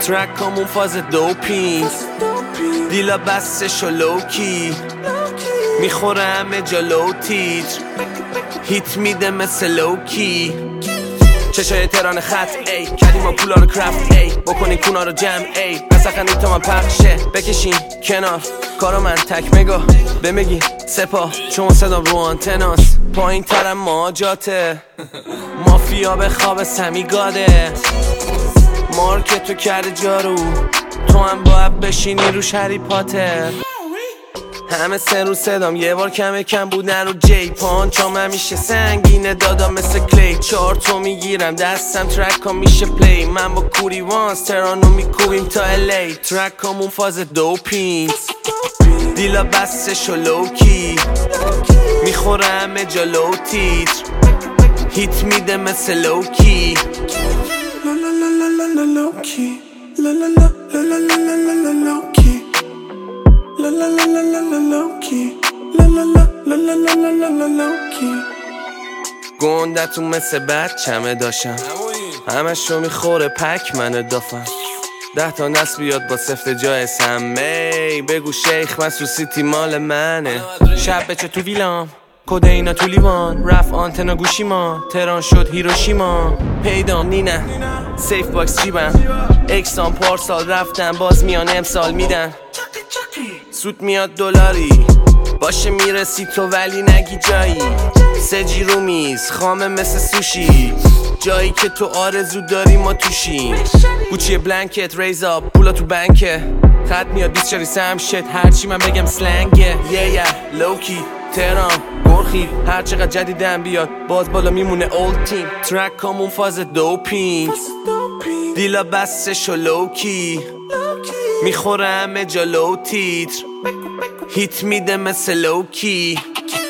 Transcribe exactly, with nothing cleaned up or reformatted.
ترکامون فاز دوپینگ، دیلا بستش و لوکی میخوره همه جلو تیتر، هیت میده مثل لوکی. چشای تران خط ای کردیم ما پولا رو کرافت ای بکنین کونا رو جمع ای نسخنی تا من پخشه بکشین کنار کارو من تک مگا بمگی سپاه چون صدام رو آنتناس پایین ترم ماجاته مافیا به خواب سمی گاده مارکتو کرده جارو تو هم باید بشینی روش هری پاتر همه سه رو صدام یه بار کمه کم بودن رو جی پانچام همیشه سنگینه دادا مثل کلی چهار تو میگیرم دستم ترک ها میشه پلی من با کوری وانس ترانو میکوبیم تا الی ترک همون فاز دوپینگ دیلا بستش و لوکی میخوره همه جلو تیتر هیت میده مثل لوکی لا لا لا لا لا لوکی لا لا لا لا لا لا لا لوکی La la la la la la lowkey La la la la la la la la la lowkey گندتون مثل بچمه داشتم همش رو میخوره پک من دافم ده تا نصب بیاد با سفت جای سمی بگو شیخ مسو سیتی مال منه شب بچه تو ویلام کده اینا تو لیوان رف آنتنا گوشی ما تران شد هیروشیما پیدام نینه سیف باکس جیبم اکسان پارسال رفتم باز میان امسال میدن سود میاد دلاری باشه میرسی تو ولی نگی جایی سجی رو میز خامه مثل سوشی جایی که تو آرزو داری ما توشیم گوچی بلنکت ریز آپ پولا تو بنکه خط میاد بیست شاری سم شت هرچی من بگم سلنگه یه یه لوکی تهران برخی هر چقدر جدیدم بیاد باز بالا میمونه اولد تیم ترک همون فاز دوپینگ دیلا بستش و لوکی میخوره همه جلو تیتر هیت میده مثل لوکی